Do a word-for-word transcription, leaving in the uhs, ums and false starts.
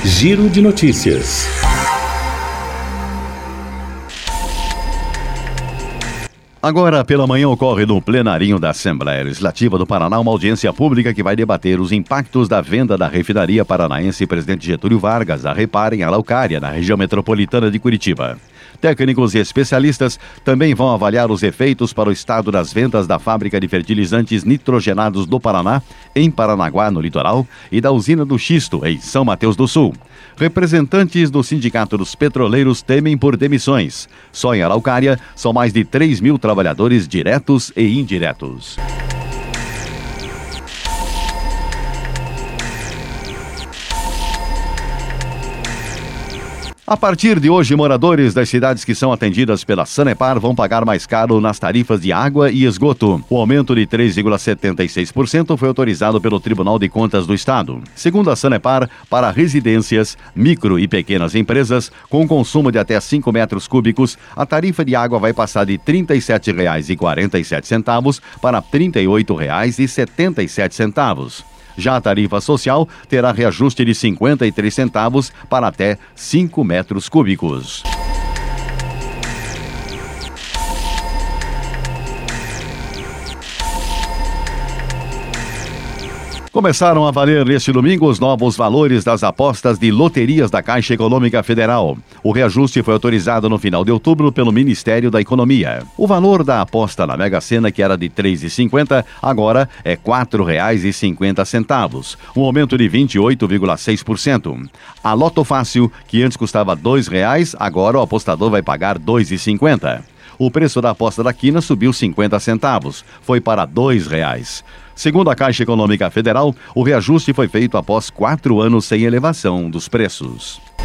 Giro de notícias. Agora, pela manhã, ocorre no plenarinho da Assembleia Legislativa do Paraná uma audiência pública que vai debater os impactos da venda da refinaria paranaense Presidente Getúlio Vargas, a Repar, em Araucária, na região metropolitana de Curitiba. Técnicos e especialistas também vão avaliar os efeitos para o estado das vendas da fábrica de fertilizantes nitrogenados do Paraná, em Paranaguá, no litoral, e da usina do Xisto, em São Mateus do Sul. Representantes do Sindicato dos Petroleiros temem por demissões. Só em Araucária são mais de três mil trabalhadores diretos e indiretos. A partir de hoje, moradores das cidades que são atendidas pela Sanepar vão pagar mais caro nas tarifas de água e esgoto. O aumento de três vírgula setenta e seis por cento foi autorizado pelo Tribunal de Contas do Estado. Segundo a Sanepar, para residências, micro e pequenas empresas, com consumo de até cinco metros cúbicos, a tarifa de água vai passar de trinta e sete reais e quarenta e sete centavos para trinta e oito reais e setenta e sete centavos. Já a tarifa social terá reajuste de cinquenta e três centavos para até cinco metros cúbicos. Começaram a valer neste domingo os novos valores das apostas de loterias da Caixa Econômica Federal. O reajuste foi autorizado no final de outubro pelo Ministério da Economia. O valor da aposta na Mega Sena, que era de três reais e cinquenta centavos, agora é quatro reais e cinquenta centavos, um aumento de vinte e oito vírgula seis por cento. A Loto Fácil, que antes custava dois reais, agora o apostador vai pagar dois reais e cinquenta centavos. O preço da aposta da quina subiu cinquenta centavos, foi para dois reais. Segundo a Caixa Econômica Federal, o reajuste foi feito após quatro anos sem elevação dos preços.